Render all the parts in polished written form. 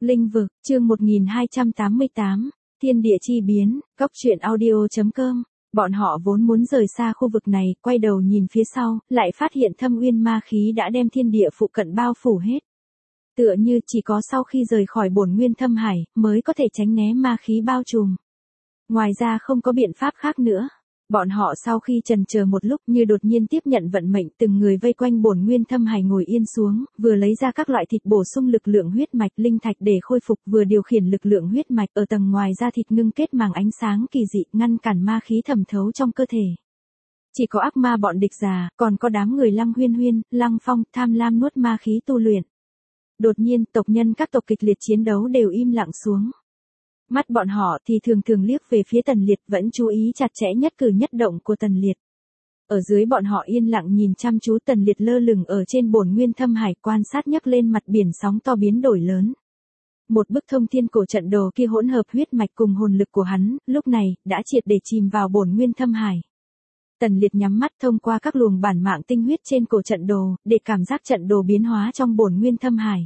Linh vực, chương 1288, thiên địa chi biến, góc truyện audio.com. Bọn họ vốn muốn rời xa khu vực này, quay đầu nhìn phía sau, lại phát hiện thâm uyên ma khí đã đem thiên địa phụ cận bao phủ hết. Tựa như chỉ có sau khi rời khỏi bổn nguyên thâm hải, mới có thể tránh né ma khí bao trùm. Ngoài ra không có biện pháp khác nữa. Bọn họ sau khi chần chờ một lúc như đột nhiên tiếp nhận vận mệnh, từng người vây quanh bổn nguyên thâm hải ngồi yên xuống, vừa lấy ra các loại thịt bổ sung lực lượng huyết mạch linh thạch để khôi phục, vừa điều khiển lực lượng huyết mạch ở tầng ngoài da thịt ngưng kết màng ánh sáng kỳ dị, ngăn cản ma khí thẩm thấu trong cơ thể. Chỉ có ác ma bọn địch già, còn có đám người Lăng Huyên Huyên, Lăng Phong, tham lam nuốt ma khí tu luyện. Đột nhiên, tộc nhân các tộc kịch liệt chiến đấu đều im lặng xuống. Mắt bọn họ thì thường liếc về phía Tần Liệt, vẫn chú ý chặt chẽ nhất cử nhất động của Tần Liệt. Ở dưới bọn họ yên lặng nhìn chăm chú Tần Liệt lơ lửng ở trên bổn nguyên thâm hải, quan sát nhấc lên mặt biển sóng to biến đổi lớn. Một bức thông thiên cổ trận đồ kia hỗn hợp huyết mạch cùng hồn lực của hắn, lúc này đã triệt để chìm vào bổn nguyên thâm hải. Tần Liệt nhắm mắt thông qua các luồng bản mạng tinh huyết trên cổ trận đồ, để cảm giác trận đồ biến hóa trong bổn nguyên thâm hải.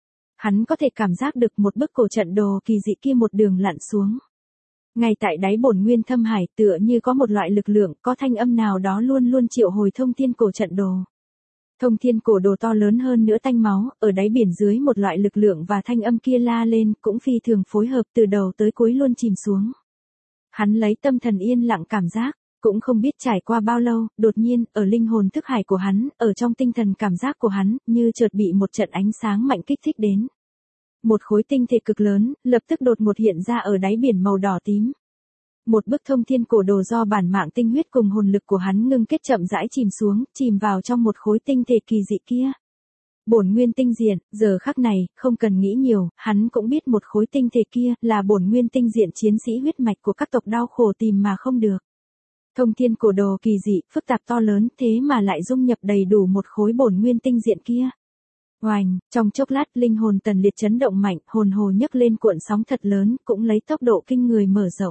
Hắn có thể cảm giác được một bức cổ trận đồ kỳ dị kia một đường lặn xuống. Ngay tại đáy bổn nguyên thâm hải, tựa như có một loại lực lượng, có thanh âm nào đó luôn luôn triệu hồi thông thiên cổ trận đồ. Thông thiên cổ đồ to lớn hơn nữa tanh máu, ở đáy biển dưới một loại lực lượng và thanh âm kia la lên, cũng phi thường phối hợp, từ đầu tới cuối luôn chìm xuống. Hắn lấy tâm thần yên lặng cảm giác, cũng không biết trải qua bao lâu, đột nhiên, ở linh hồn thức hải của hắn, ở trong tinh thần cảm giác của hắn, như chợt bị một trận ánh sáng mạnh kích thích đến. Một khối tinh thể cực lớn, lập tức đột ngột hiện ra ở đáy biển màu đỏ tím. Một bức thông thiên cổ đồ do bản mạng tinh huyết cùng hồn lực của hắn ngưng kết chậm rãi chìm xuống, chìm vào trong một khối tinh thể kỳ dị kia. Bổn nguyên tinh diện, giờ khắc này, không cần nghĩ nhiều, hắn cũng biết một khối tinh thể kia là bổn nguyên tinh diện chiến sĩ huyết mạch của các tộc đau khổ tìm mà không được. Thông thiên cổ đồ kỳ dị, phức tạp to lớn, thế mà lại dung nhập đầy đủ một khối bổn nguyên tinh diện kia. Oành, trong chốc lát linh hồn Tần Liệt chấn động mạnh, hồn hồ nhấc lên cuộn sóng thật lớn, cũng lấy tốc độ kinh người mở rộng.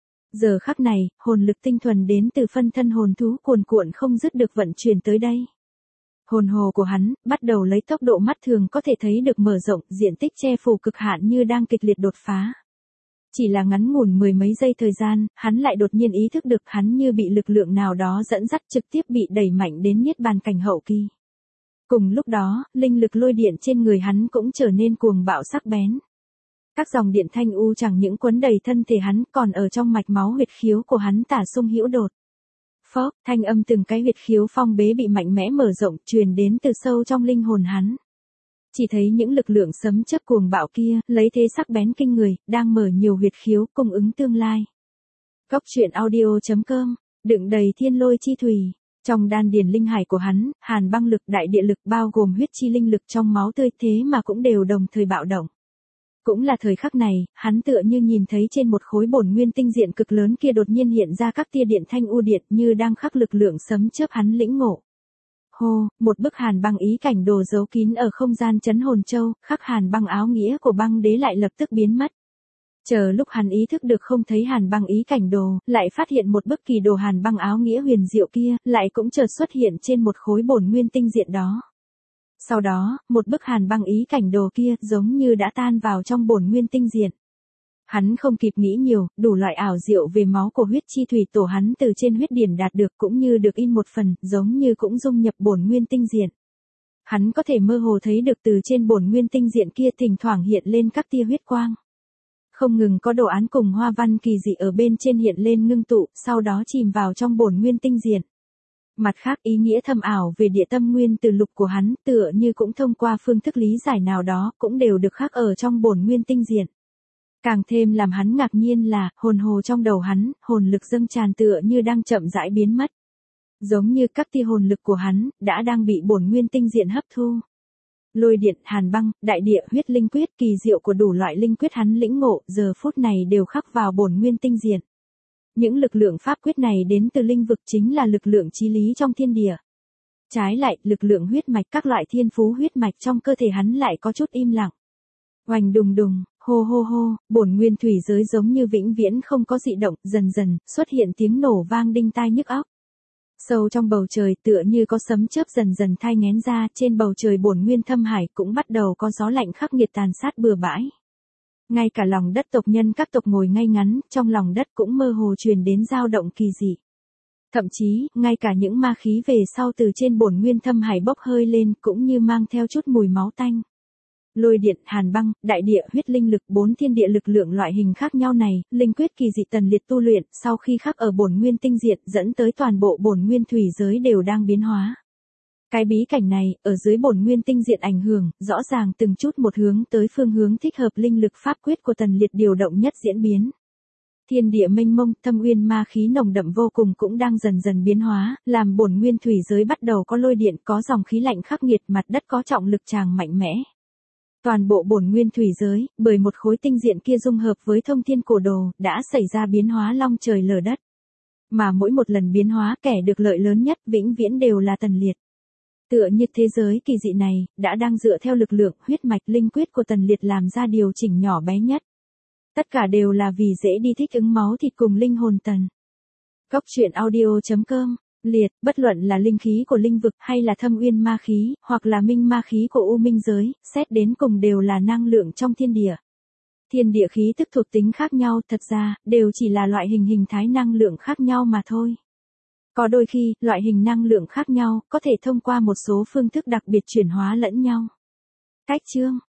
Giờ khắc này, hồn lực tinh thuần đến từ phân thân hồn thú cuồn cuộn không dứt được vận chuyển tới đây. Hồn hồ của hắn, bắt đầu lấy tốc độ mắt thường có thể thấy được mở rộng, diện tích che phủ cực hạn như đang kịch liệt đột phá. Chỉ là ngắn ngủn mười mấy giây thời gian, hắn lại đột nhiên ý thức được hắn như bị lực lượng nào đó dẫn dắt trực tiếp bị đẩy mạnh đến niết bàn cảnh hậu kỳ. Cùng lúc đó, linh lực lôi điện trên người hắn cũng trở nên cuồng bạo sắc bén. Các dòng điện thanh u chẳng những quấn đầy thân thể hắn, còn ở trong mạch máu huyệt khiếu của hắn tả sung hữu đột. Phốc, thanh âm từng cái huyệt khiếu phong bế bị mạnh mẽ mở rộng, truyền đến từ sâu trong linh hồn hắn. Chỉ thấy những lực lượng sấm chớp cuồng bạo kia, lấy thế sắc bén kinh người, đang mở nhiều huyệt khiếu cung ứng tương lai. Góc truyện audio.com, đựng đầy thiên lôi chi thủy. Trong đan điền linh hải của hắn, hàn băng lực, đại địa lực bao gồm huyết chi linh lực trong máu tươi, thế mà cũng đều đồng thời bạo động. Cũng là thời khắc này, hắn tựa như nhìn thấy trên một khối bổn nguyên tinh diện cực lớn kia đột nhiên hiện ra các tia điện thanh u điện, như đang khắc lực lượng sấm chớp hắn lĩnh ngộ. Hô, một bức hàn băng ý cảnh đồ giấu kín ở không gian trấn hồn châu, khắc hàn băng áo nghĩa của băng đế lại lập tức biến mất. Chờ lúc hắn ý thức được không thấy hàn băng ý cảnh đồ, lại phát hiện một bức kỳ đồ hàn băng áo nghĩa huyền diệu kia, lại cũng chợt xuất hiện trên một khối bổn nguyên tinh diện đó. Sau đó, một bức hàn băng ý cảnh đồ kia giống như đã tan vào trong bổn nguyên tinh diện. Hắn không kịp nghĩ nhiều, đủ loại ảo diệu về máu của huyết chi thủy tổ hắn từ trên huyết điển đạt được cũng như được in một phần, giống như cũng dung nhập bổn nguyên tinh diện. Hắn có thể mơ hồ thấy được từ trên bổn nguyên tinh diện kia thỉnh thoảng hiện lên các tia huyết quang. Không ngừng có đồ án cùng hoa văn kỳ dị ở bên trên hiện lên ngưng tụ, sau đó chìm vào trong bổn nguyên tinh diện. Mặt khác, ý nghĩa thâm ảo về địa tâm nguyên từ lục của hắn, tựa như cũng thông qua phương thức lý giải nào đó, cũng đều được khắc ở trong bổn nguyên tinh diện. Càng thêm làm hắn ngạc nhiên là, hồn hồ trong đầu hắn, hồn lực dâng tràn tựa như đang chậm rãi biến mất. Giống như các tia hồn lực của hắn, đã đang bị bổn nguyên tinh diện hấp thu. Lôi điện, hàn băng, đại địa, huyết linh quyết, kỳ diệu của đủ loại linh quyết hắn lĩnh ngộ, giờ phút này đều khắc vào bổn nguyên tinh diện. Những lực lượng pháp quyết này đến từ linh vực, chính là lực lượng chí lý trong thiên địa. Trái lại, lực lượng huyết mạch, các loại thiên phú huyết mạch trong cơ thể hắn lại có chút im lặng. Oành đùng đùng, hô hô hô, bổn nguyên thủy giới giống như vĩnh viễn không có dị động, dần dần xuất hiện tiếng nổ vang đinh tai nhức óc. Sâu trong bầu trời tựa như có sấm chớp dần dần thai nghén ra, trên bầu trời bổn nguyên thâm hải cũng bắt đầu có gió lạnh khắc nghiệt tàn sát bừa bãi. Ngay cả lòng đất tộc nhân các tộc ngồi ngay ngắn, trong lòng đất cũng mơ hồ truyền đến dao động kỳ dị. Thậm chí, ngay cả những ma khí về sau từ trên bổn nguyên thâm hải bốc hơi lên cũng như mang theo chút mùi máu tanh. Lôi điện, hàn băng, đại địa, huyết linh lực, 4 thiên địa lực lượng loại hình khác nhau này, linh quyết kỳ dị Tần Liệt tu luyện, sau khi khắc ở bổn nguyên tinh diện, dẫn tới toàn bộ bổn nguyên thủy giới đều đang biến hóa. Cái bí cảnh này, ở dưới bổn nguyên tinh diện ảnh hưởng, rõ ràng từng chút một hướng tới phương hướng thích hợp linh lực pháp quyết của Tần Liệt điều động nhất diễn biến. Thiên địa mênh mông, thâm uyên ma khí nồng đậm vô cùng cũng đang dần dần biến hóa, làm bổn nguyên thủy giới bắt đầu có lôi điện, có dòng khí lạnh khắc nghiệt, mặt đất có trọng lực tràng mạnh mẽ. Toàn bộ bổn nguyên thủy giới, bởi một khối tinh diện kia dung hợp với thông thiên cổ đồ, đã xảy ra biến hóa long trời lở đất. Mà mỗi một lần biến hóa kẻ được lợi lớn nhất vĩnh viễn đều là Tần Liệt. Tựa như thế giới kỳ dị này, đã đang dựa theo lực lượng huyết mạch linh quyết của Tần Liệt làm ra điều chỉnh nhỏ bé nhất. Tất cả đều là vì dễ đi thích ứng máu thịt cùng linh hồn Tần. Góc truyện audio.com Liệt, bất luận là linh khí của linh vực hay là thâm uyên ma khí, hoặc là minh ma khí của u minh giới, xét đến cùng đều là năng lượng trong thiên địa. Thiên địa khí tức thuộc tính khác nhau, thật ra, đều chỉ là loại hình thái năng lượng khác nhau mà thôi. Có đôi khi, loại hình năng lượng khác nhau, có thể thông qua một số phương thức đặc biệt chuyển hóa lẫn nhau. Cách chương